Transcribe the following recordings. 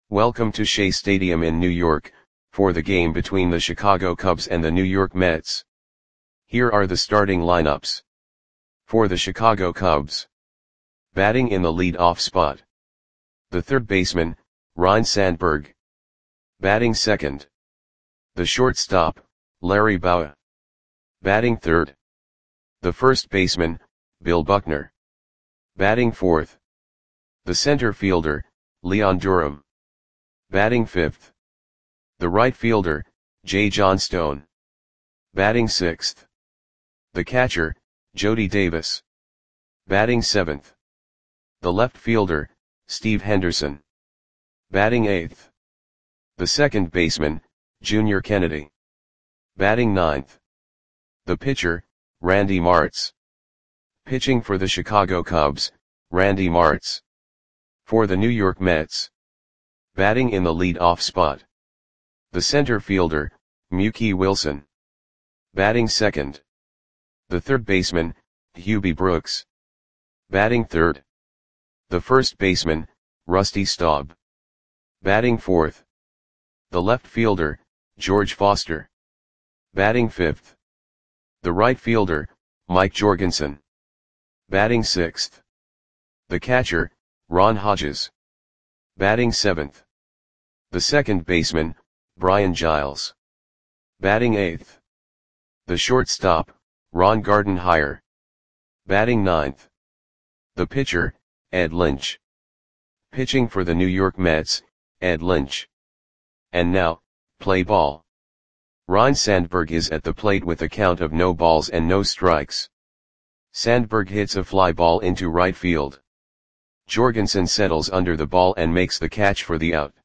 Welcome to Shea Stadium in New York, for the game between the Chicago Cubs and the New York Mets. Here are the starting lineups. For the Chicago Cubs. Batting in the lead-off spot. The third baseman, Ryne Sandberg. Batting second. The shortstop, Larry Bowa. Batting third. The first baseman, Bill Buckner. Batting fourth. The center fielder, Leon Durham. Batting fifth. The right fielder, Jay Johnstone. Batting sixth. The catcher, Jody Davis. Batting seventh. The left fielder, Steve Henderson. Batting eighth. The second baseman, Junior Kennedy. Batting ninth. The pitcher, Randy Martz. Pitching for the Chicago Cubs, Randy Martz. For the New York Mets. Batting in the lead-off spot. The center fielder, Mookie Wilson. Batting second. The third baseman, Hubie Brooks. Batting third. The first baseman, Rusty Staub. Batting fourth. The left fielder, George Foster. Batting fifth. The right fielder, Mike Jorgensen. Batting sixth. The catcher, Ron Hodges. Batting seventh. The second baseman, Brian Giles. Batting eighth. The shortstop, Ron Gardenhire. Batting ninth. The pitcher, Ed Lynch. Pitching for the New York Mets, Ed Lynch. And now, play ball. Ryne Sandberg is at the plate with a count of no balls and no strikes. Sandberg hits a fly ball into right field. Jorgensen settles under the ball and makes the catch for the out.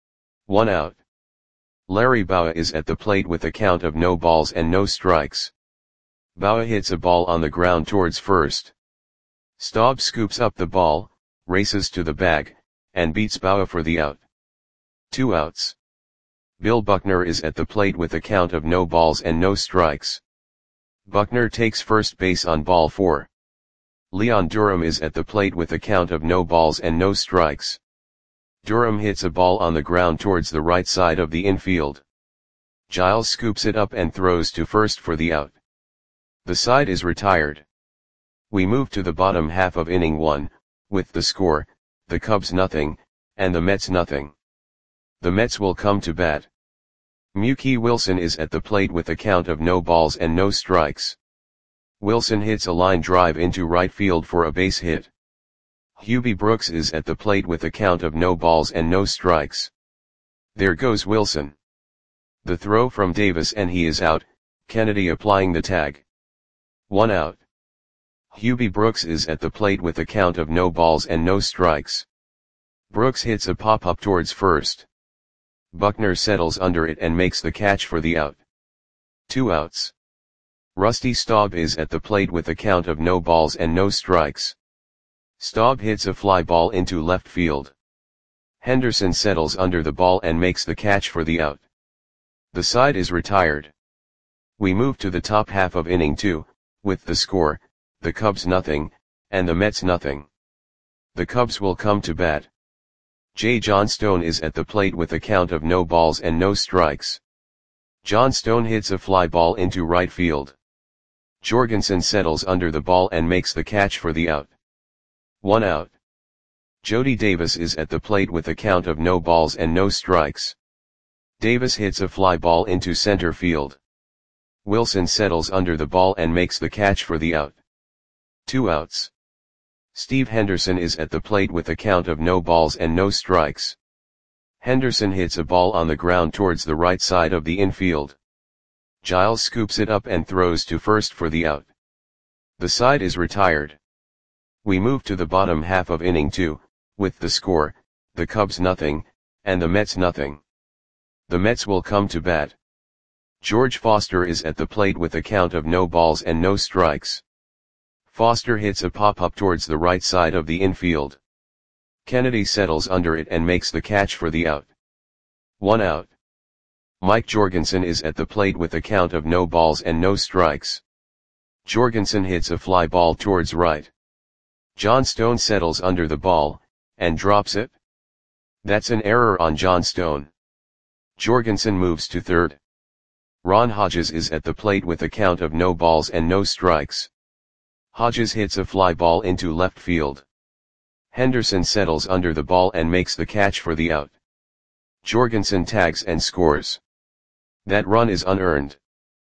1 out. Larry Bowa is at the plate with a count of no balls and no strikes. Bowa hits a ball on the ground towards first. Staub scoops up the ball, races to the bag, and beats Bowa for the out. 2 outs. Bill Buckner is at the plate with a count of no balls and no strikes. Buckner takes first base on ball 4. Leon Durham is at the plate with a count of no balls and no strikes. Durham hits a ball on the ground towards the right side of the infield. Giles scoops it up and throws to first for the out. The side is retired. We move to the bottom half of inning 1, with the score, the Cubs nothing, and the Mets nothing. The Mets will come to bat. Mookie Wilson is at the plate with a count of no balls and no strikes. Wilson hits a line drive into right field for a base hit. Hubie Brooks is at the plate with a count of no balls and no strikes. There goes Wilson. The throw from Davis and he is out, Kennedy applying the tag. 1 out. Hubie Brooks is at the plate with a count of no balls and no strikes. Brooks hits a pop-up towards first. Buckner settles under it and makes the catch for the out. 2 outs. Rusty Staub is at the plate with a count of no balls and no strikes. Staub hits a fly ball into left field. Henderson settles under the ball and makes the catch for the out. The side is retired. We move to the top half of inning 2, with the score, the Cubs nothing, and the Mets nothing. The Cubs will come to bat. Jay Johnstone is at the plate with a count of no balls and no strikes. Johnstone hits a fly ball into right field. Jorgensen settles under the ball and makes the catch for the out. 1 out. Jody Davis is at the plate with a count of no balls and no strikes. Davis hits a fly ball into center field. Wilson settles under the ball and makes the catch for the out. 2 outs. Steve Henderson is at the plate with a count of no balls and no strikes. Henderson hits a ball on the ground towards the right side of the infield. Giles scoops it up and throws to first for the out. The side is retired. We move to the bottom half of inning 2, with the score, the Cubs nothing, and the Mets nothing. The Mets will come to bat. George Foster is at the plate with a count of no balls and no strikes. Foster hits a pop-up towards the right side of the infield. Kennedy settles under it and makes the catch for the out. 1 out. Mike Jorgensen is at the plate with a count of no balls and no strikes. Jorgensen hits a fly ball towards right. Johnstone settles under the ball, and drops it. That's an error on John Stone. Jorgensen moves to third. Ron Hodges is at the plate with a count of no balls and no strikes. Hodges hits a fly ball into left field. Henderson settles under the ball and makes the catch for the out. Jorgensen tags and scores. That run is unearned.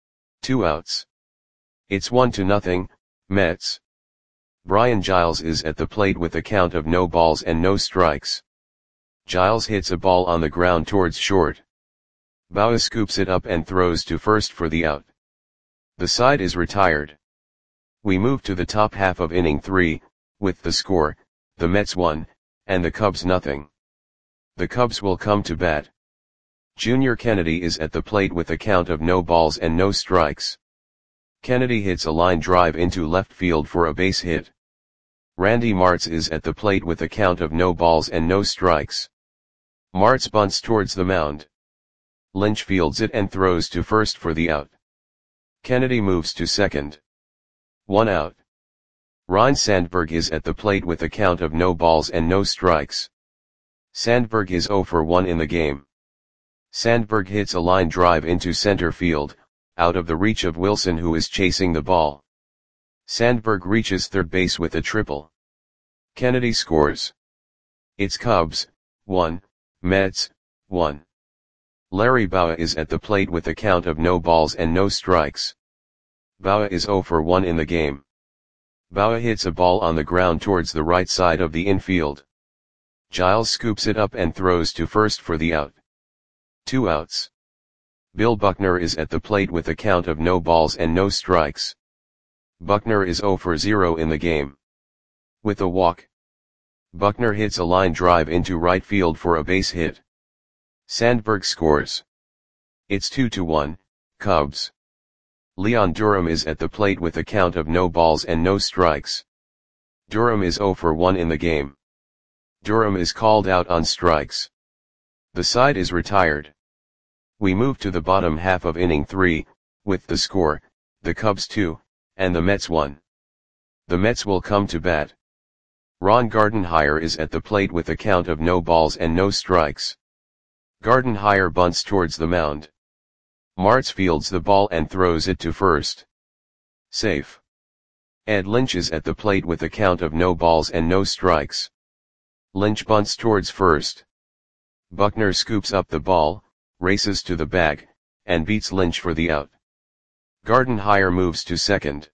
2 outs. It's 1-0, Mets. Brian Giles is at the plate with a count of no balls and no strikes. Giles hits a ball on the ground towards short. Bauer scoops it up and throws to first for the out. The side is retired. We move to the top half of inning 3, with the score, the Mets 1, and the Cubs nothing. The Cubs will come to bat. Junior Kennedy is at the plate with a count of no balls and no strikes. Kennedy hits a line drive into left field for a base hit. Randy Martz is at the plate with a count of no balls and no strikes. Martz bunts towards the mound. Lynch fields it and throws to first for the out. Kennedy moves to second. 1 out. Ryne Sandberg is at the plate with a count of no balls and no strikes. Sandberg is 0 for 1 in the game. Sandberg hits a line drive into center field, out of the reach of Wilson who is chasing the ball. Sandberg reaches third base with a triple. Kennedy scores. It's Cubs 1, Mets 1. Larry Bowa is at the plate with a count of no balls and no strikes. Bowa is 0 for 1 in the game. Bowa hits a ball on the ground towards the right side of the infield. Giles scoops it up and throws to first for the out. 2 outs. Bill Buckner is at the plate with a count of no balls and no strikes. Buckner is 0 for 0 in the game. With a walk. Buckner hits a line drive into right field for a base hit. Sandberg scores. It's 2-1, Cubs. Leon Durham is at the plate with a count of no balls and no strikes. Durham is 0 for 1 in the game. Durham is called out on strikes. The side is retired. We move to the bottom half of inning 3, with the score, the Cubs 2, and the Mets 1. The Mets will come to bat. Ron Gardenhire is at the plate with a count of no balls and no strikes. Gardenhire bunts towards the mound. Martz fields the ball and throws it to first. Safe. Ed Lynch is at the plate with a count of no balls and no strikes. Lynch bunts towards first. Buckner scoops up the ball, races to the bag, and beats Lynch for the out. Gardenhire moves to second.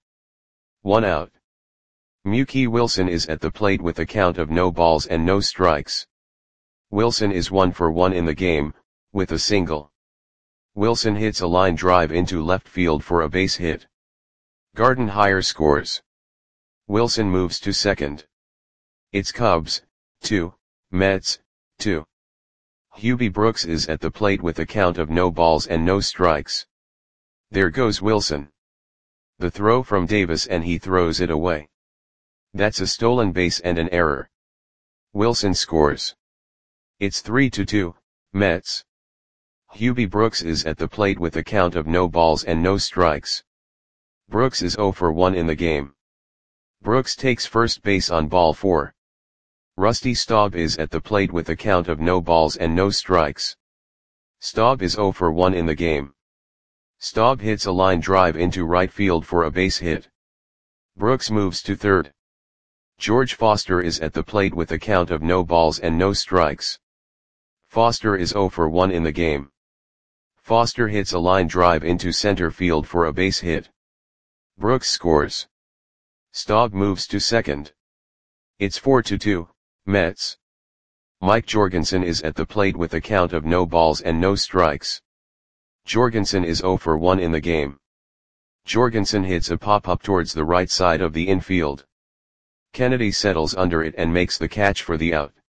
1 out. Mookie Wilson is at the plate with a count of no balls and no strikes. Wilson is 1 for 1 in the game, with a single. Wilson hits a line drive into left field for a base hit. Gardenhire scores. Wilson moves to second. It's Cubs 2, Mets 2. Hubie Brooks is at the plate with a count of no balls and no strikes. There goes Wilson. The throw from Davis and he throws it away. That's a stolen base and an error. Wilson scores. It's 3-2, Mets. Hubie Brooks is at the plate with a count of no balls and no strikes. Brooks is 0 for 1 in the game. Brooks takes first base on ball 4. Rusty Staub is at the plate with a count of no balls and no strikes. Staub is 0 for 1 in the game. Staub hits a line drive into right field for a base hit. Brooks moves to third. George Foster is at the plate with a count of no balls and no strikes. Foster is 0 for 1 in the game. Foster hits a line drive into center field for a base hit. Brooks scores. Staub moves to second. It's 4-2, Mets. Mike Jorgensen is at the plate with a count of no balls and no strikes. Jorgensen is 0 for 1 in the game. Jorgensen hits a pop-up towards the right side of the infield. Kennedy settles under it and makes the catch for the out.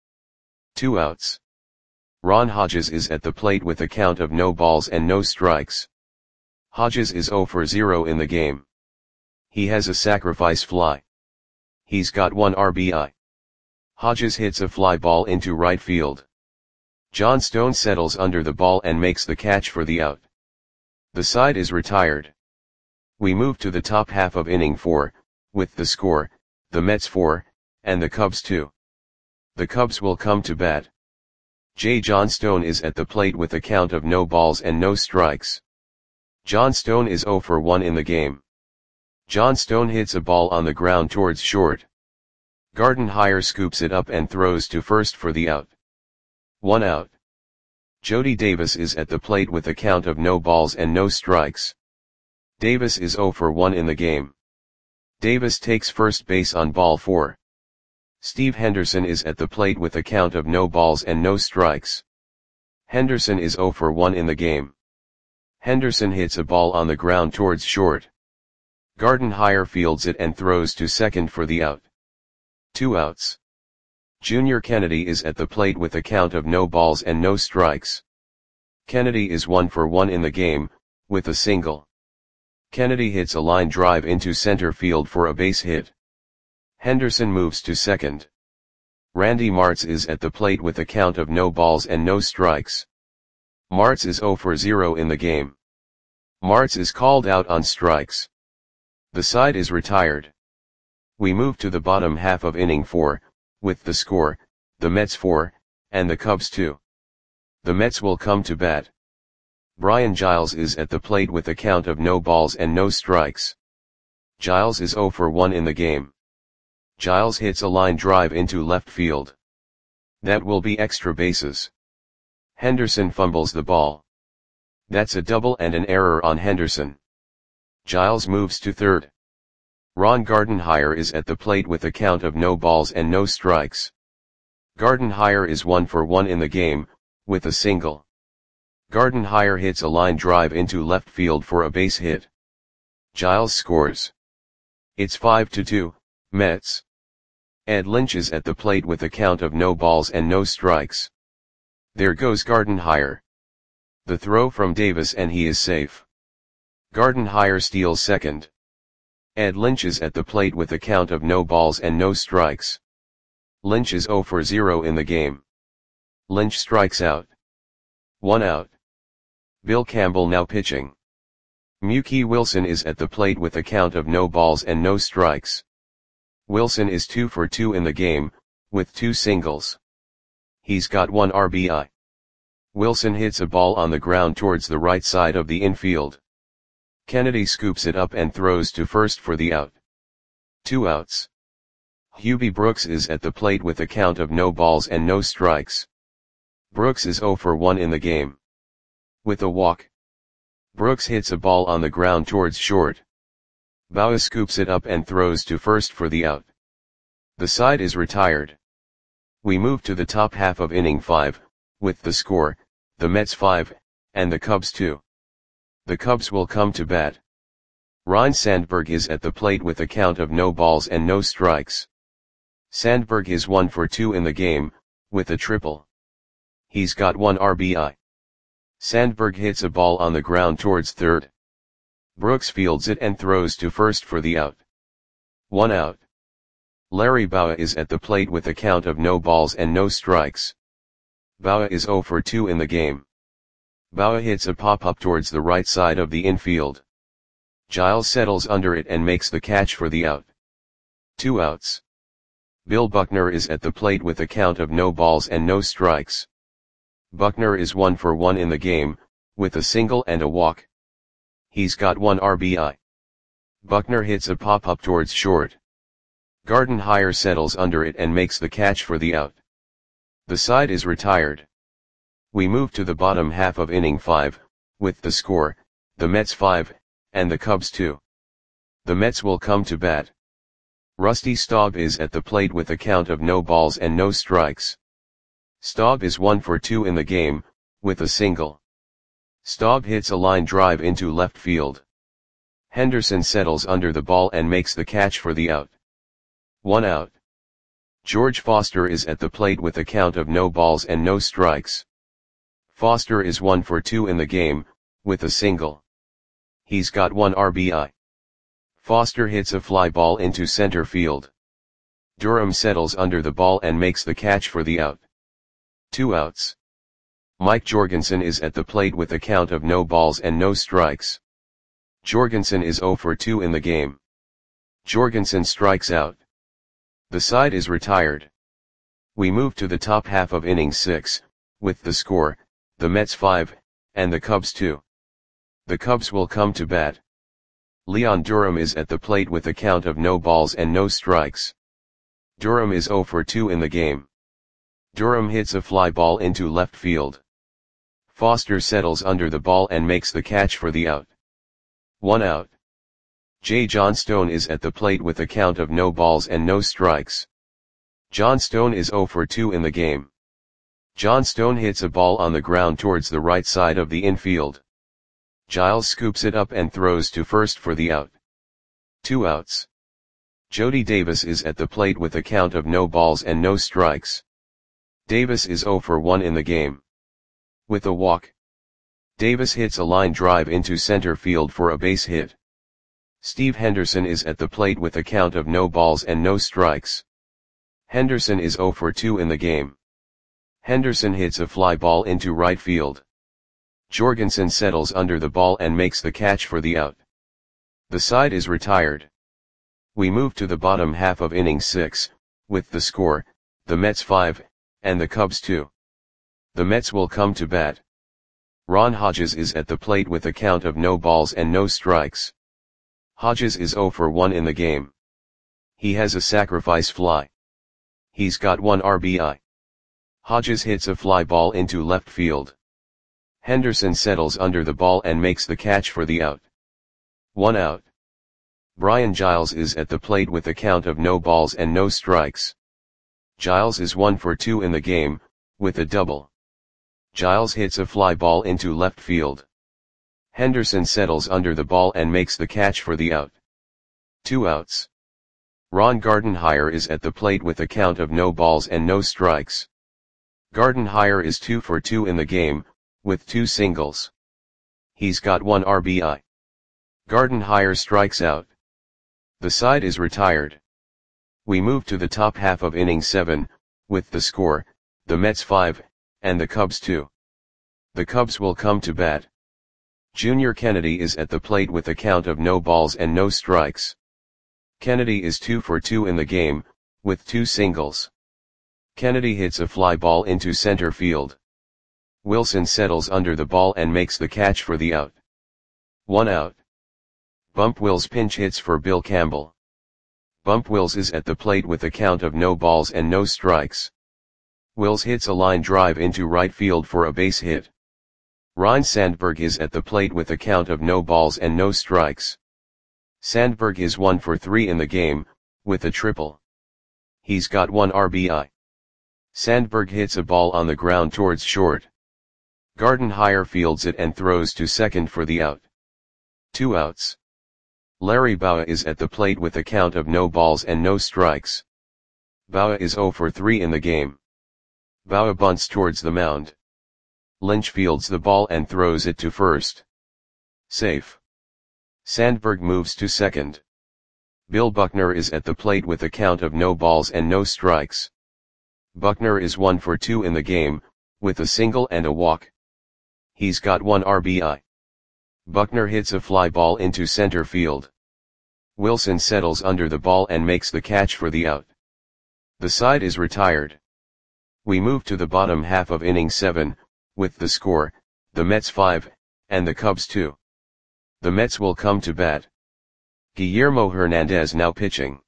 2 outs. Ron Hodges is at the plate with a count of no balls and no strikes. Hodges is 0 for 0 in the game. He has a sacrifice fly. He's got 1 RBI. Hodges hits a fly ball into right field. John Stone settles under the ball and makes the catch for the out. The side is retired. We move to the top half of inning 4, with the score, the Mets 4, and the Cubs 2. The Cubs will come to bat. J. Johnstone is at the plate with a count of no balls and no strikes. Johnstone is 0 for 1 in the game. Johnstone hits a ball on the ground towards short. Gardenhire scoops it up and throws to first for the out. 1 out. Jody Davis is at the plate with a count of no balls and no strikes. Davis is 0 for 1 in the game. Davis takes first base on ball 4. Steve Henderson is at the plate with a count of no balls and no strikes. Henderson is 0 for 1 in the game. Henderson hits a ball on the ground towards short. Gardenhire fields it and throws to second for the out. 2 outs. Junior Kennedy is at the plate with a count of no balls and no strikes. Kennedy is 1 for 1 in the game, with a single. Kennedy hits a line drive into center field for a base hit. Henderson moves to second. Randy Martz is at the plate with a count of no balls and no strikes. Martz is 0 for 0 in the game. Martz is called out on strikes. The side is retired. We move to the bottom half of inning 4, with the score, the Mets 4, and the Cubs 2. The Mets will come to bat. Brian Giles is at the plate with a count of no balls and no strikes. Giles is 0 for 1 in the game. Giles hits a line drive into left field. That will be extra bases. Henderson fumbles the ball. That's a double and an error on Henderson. Giles moves to third. Ron Gardenhire is at the plate with a count of no balls and no strikes. Gardenhire is 1 for 1 in the game, with a single. Gardenhire hits a line drive into left field for a base hit. Giles scores. It's 5-2, Mets. Ed Lynch is at the plate with a count of no balls and no strikes. There goes Gardenhire. The throw from Davis and he is safe. Gardenhire steals second. Ed Lynch is at the plate with a count of no balls and no strikes. Lynch is 0 for 0 in the game. Lynch strikes out. 1 out. Bill Campbell now pitching. Mookie Wilson is at the plate with a count of no balls and no strikes. Wilson is 2 for 2 in the game, with 2 singles. He's got 1 RBI. Wilson hits a ball on the ground towards the right side of the infield. Kennedy scoops it up and throws to first for the out. 2 outs. Hubie Brooks is at the plate with a count of no balls and no strikes. Brooks is 0 for 1 in the game. With a walk. Brooks hits a ball on the ground towards short. Baua scoops it up and throws to first for the out. The side is retired. We move to the top half of inning 5, with the score, the Mets 5, and the Cubs 2. The Cubs will come to bat. Ryne Sandberg is at the plate with a count of no balls and no strikes. Sandberg is 1 for 2 in the game, with a triple. He's got 1 RBI. Sandberg hits a ball on the ground towards third. Brooks fields it and throws to first for the out. 1 out. Larry Baua is at the plate with a count of no balls and no strikes. Baua is 0 for 2 in the game. Baua hits a pop-up towards the right side of the infield. Giles settles under it and makes the catch for the out. 2 outs. Bill Buckner is at the plate with a count of no balls and no strikes. Buckner is 1 for 1 in the game, with a single and a walk. He's got 1 RBI. Buckner hits a pop-up towards short. Gardenhire settles under it and makes the catch for the out. The side is retired. We move to the bottom half of inning 5, with the score, the Mets 5, and the Cubs 2. The Mets will come to bat. Rusty Staub is at the plate with a count of no balls and no strikes. Staub is 1 for 2 in the game, with a single. Staub hits a line drive into left field. Henderson settles under the ball and makes the catch for the out. 1 out. George Foster is at the plate with a count of no balls and no strikes. Foster is 1 for 2 in the game, with a single. He's got 1 RBI. Foster hits a fly ball into center field. Durham settles under the ball and makes the catch for the out. 2 outs. Mike Jorgensen is at the plate with a count of no balls and no strikes. Jorgensen is 0 for 2 in the game. Jorgensen strikes out. The side is retired. We move to the top half of inning 6, with the score, the Mets 5, and the Cubs 2. The Cubs will come to bat. Leon Durham is at the plate with a count of no balls and no strikes. Durham is 0 for 2 in the game. Durham hits a fly ball into left field. Foster settles under the ball and makes the catch for the out. 1 out. J. Johnstone is at the plate with a count of no balls and no strikes. Johnstone is 0 for 2 in the game. Johnstone hits a ball on the ground towards the right side of the infield. Giles scoops it up and throws to first for the out. 2 outs. Jody Davis is at the plate with a count of no balls and no strikes. Davis is 0 for 1 in the game. With a walk, Davis hits a line drive into center field for a base hit. Steve Henderson is at the plate with a count of no balls and no strikes. Henderson is 0 for 2 in the game. Henderson hits a fly ball into right field. Jorgensen settles under the ball and makes the catch for the out. The side is retired. We move to the bottom half of inning 6, with the score, the Mets 5, and the Cubs 2. The Mets will come to bat. Ron Hodges is at the plate with a count of no balls and no strikes. Hodges is 0 for 1 in the game. He has a sacrifice fly. He's got 1 RBI. Hodges hits a fly ball into left field. Henderson settles under the ball and makes the catch for the out. 1 out. Brian Giles is at the plate with a count of no balls and no strikes. Giles is 1 for 2 in the game, with a double. Giles hits a fly ball into left field. Henderson settles under the ball and makes the catch for the out. 2 outs. Ron Gardenhire is at the plate with a count of no balls and no strikes. Gardenhire is 2 for 2 in the game, with 2 singles. He's got 1 RBI. Gardenhire strikes out. The side is retired. We move to the top half of inning 7, with the score, the Mets 5, and the Cubs 2. The Cubs will come to bat. Junior Kennedy is at the plate with a count of no balls and no strikes. Kennedy is 2 for 2 in the game, with 2 singles. Kennedy hits a fly ball into center field. Wilson settles under the ball and makes the catch for the out. 1 out. Bump Wills pinch hits for Bill Campbell. Bump Wills is at the plate with a count of no balls and no strikes. Wills hits a line drive into right field for a base hit. Ryne Sandberg is at the plate with a count of no balls and no strikes. Sandberg is 1 for 3 in the game, with a triple. He's got 1 RBI. Sandberg hits a ball on the ground towards short. Gardenhire fields it and throws to second for the out. 2 outs. Larry Bowa is at the plate with a count of no balls and no strikes. Bowa is 0 for 3 in the game. Bowa bunts towards the mound. Lynch fields the ball and throws it to first. Safe. Sandberg moves to second. Bill Buckner is at the plate with a count of no balls and no strikes. Buckner is 1 for 2 in the game, with a single and a walk. He's got 1 RBI. Buckner hits a fly ball into center field. Wilson settles under the ball and makes the catch for the out. The side is retired. We move to the bottom half of inning 7, with the score, the Mets 5, and the Cubs 2. The Mets will come to bat. Guillermo Hernandez now pitching.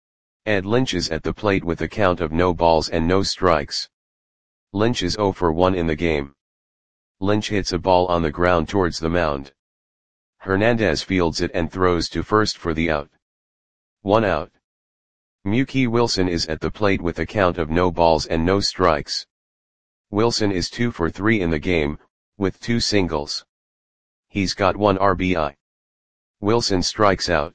Ed Lynch is at the plate with a count of no balls and no strikes. Lynch is 0 for 1 in the game. Lynch hits a ball on the ground towards the mound. Hernandez fields it and throws to first for the out. 1 out. Mookie Wilson is at the plate with a count of no balls and no strikes. Wilson is 2 for 3 in the game, with 2 singles. He's got 1 RBI. Wilson strikes out.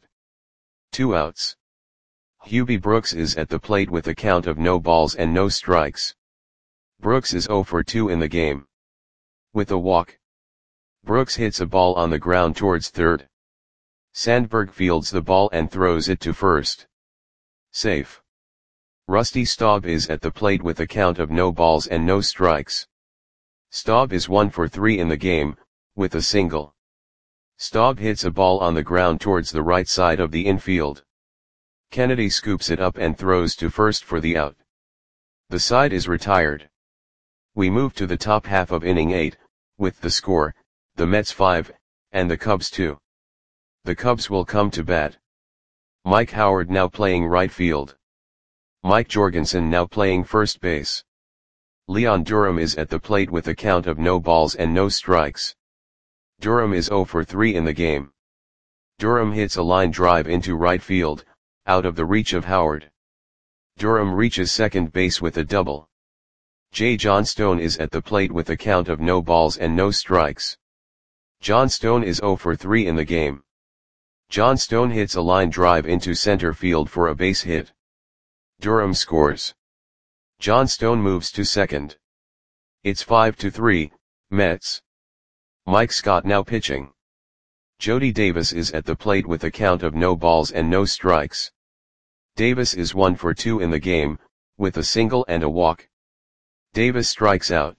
2 outs. Hubie Brooks is at the plate with a count of no balls and no strikes. Brooks is 0 for 2 in the game. With a walk, Brooks hits a ball on the ground towards third. Sandberg fields the ball and throws it to first. Safe. Rusty Staub is at the plate with a count of no balls and no strikes. Staub is 1 for 3 in the game, with a single. Staub hits a ball on the ground towards the right side of the infield. Kennedy scoops it up and throws to first for the out. The side is retired. We move to the top half of inning 8, with the score, the Mets 5, and the Cubs 2. The Cubs will come to bat. Mike Howard now playing right field. Mike Jorgensen now playing first base. Leon Durham is at the plate with a count of no balls and no strikes. Durham is 0 for 3 in the game. Durham hits a line drive into right field, out of the reach of Howard. Durham reaches second base with a double. J. Johnstone is at the plate with a count of no balls and no strikes. Johnstone is 0 for 3 in the game. Johnstone hits a line drive into center field for a base hit. Durham scores. Johnstone moves to second. It's 5-3, Mets. Mike Scott now pitching. Jody Davis is at the plate with a count of no balls and no strikes. Davis is 1 for 2 in the game, with a single and a walk. Davis strikes out.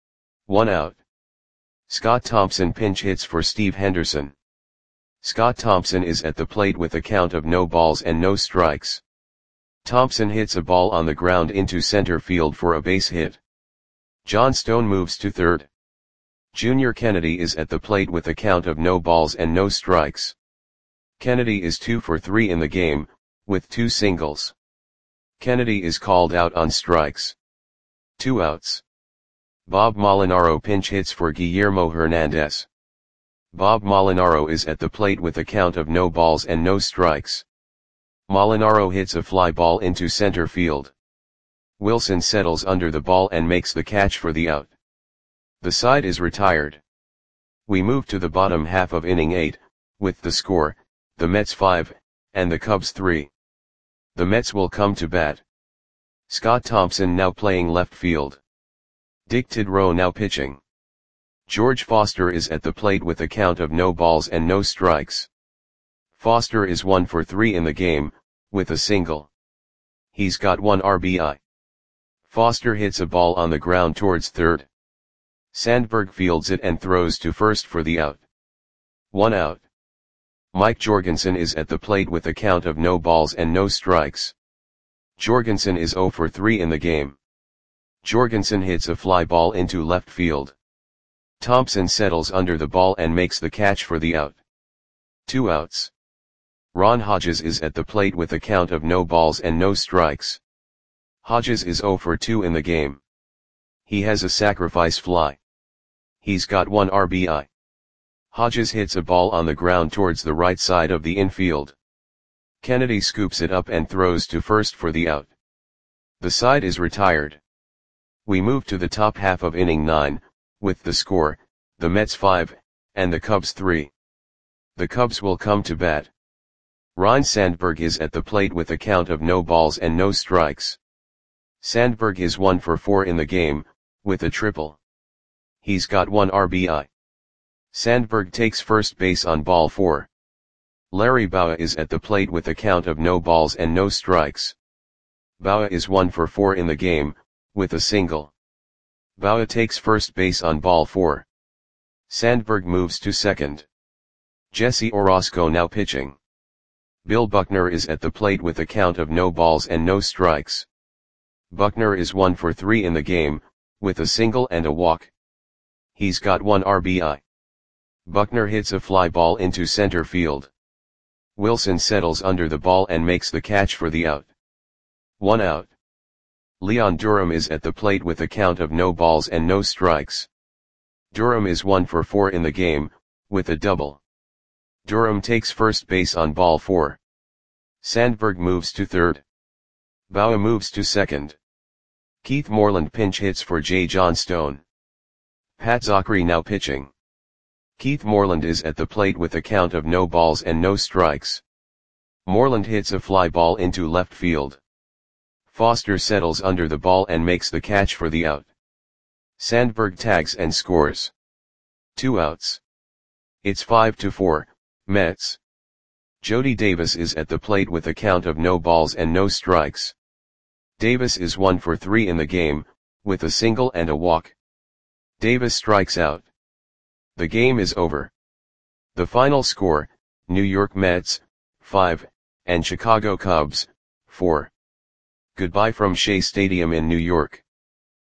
1 out. Scott Thompson pinch hits for Steve Henderson. Scott Thompson is at the plate with a count of no balls and no strikes. Thompson hits a ball on the ground into center field for a base hit. Johnstone moves to third. Junior Kennedy is at the plate with a count of no balls and no strikes. Kennedy is 2 for 3 in the game, with 2 singles. Kennedy is called out on strikes. 2 outs. Bob Molinaro pinch hits for Guillermo Hernandez. Bob Molinaro is at the plate with a count of no balls and no strikes. Molinaro hits a fly ball into center field. Wilson settles under the ball and makes the catch for the out. The side is retired. We move to the bottom half of inning 8, with the score, the Mets 5, and the Cubs 3. The Mets will come to bat. Scott Thompson now playing left field. Dick Tidrow now pitching. George Foster is at the plate with a count of no balls and no strikes. Foster is 1 for 3 in the game, with a single. He's got 1 RBI. Foster hits a ball on the ground towards third. Sandberg fields it and throws to first for the out. 1 out. Mike Jorgensen is at the plate with a count of no balls and no strikes. Jorgensen is 0 for 3 in the game. Jorgensen hits a fly ball into left field. Thompson settles under the ball and makes the catch for the out. 2 outs. Ron Hodges is at the plate with a count of no balls and no strikes. Hodges is 0 for 2 in the game. He has a sacrifice fly. He's got 1 RBI. Hodges hits a ball on the ground towards the right side of the infield. Kennedy scoops it up and throws to first for the out. The side is retired. We move to the top half of inning 9, with the score, the Mets 5, and the Cubs 3. The Cubs will come to bat. Ryne Sandberg is at the plate with a count of no balls and no strikes. Sandberg is 1 for 4 in the game, with a triple. He's got 1 RBI. Sandberg takes first base on ball 4. Larry Bowa is at the plate with a count of no balls and no strikes. Bowa is 1 for 4 in the game, with a single. Bowa takes first base on ball 4. Sandberg moves to second. Jesse Orosco now pitching. Bill Buckner is at the plate with a count of no balls and no strikes. Buckner is 1 for 3 in the game, with a single and a walk. He's got 1 RBI. Buckner hits a fly ball into center field. Wilson settles under the ball and makes the catch for the out. 1 out. Leon Durham is at the plate with a count of no balls and no strikes. Durham is 1 for 4 in the game, with a double. Durham takes first base on ball 4. Sandberg moves to third. Bowa moves to second. Keith Moreland pinch hits for J. Johnstone. Pat Zachary now pitching. Keith Moreland is at the plate with a count of no balls and no strikes. Moreland hits a fly ball into left field. Foster settles under the ball and makes the catch for the out. Sandberg tags and scores. 2 outs. It's 5-4, Mets. Jody Davis is at the plate with a count of no balls and no strikes. Davis is 1 for 3 in the game, with a single and a walk. Davis strikes out. The game is over. The final score, New York Mets, 5, and Chicago Cubs, 4. Goodbye from Shea Stadium in New York.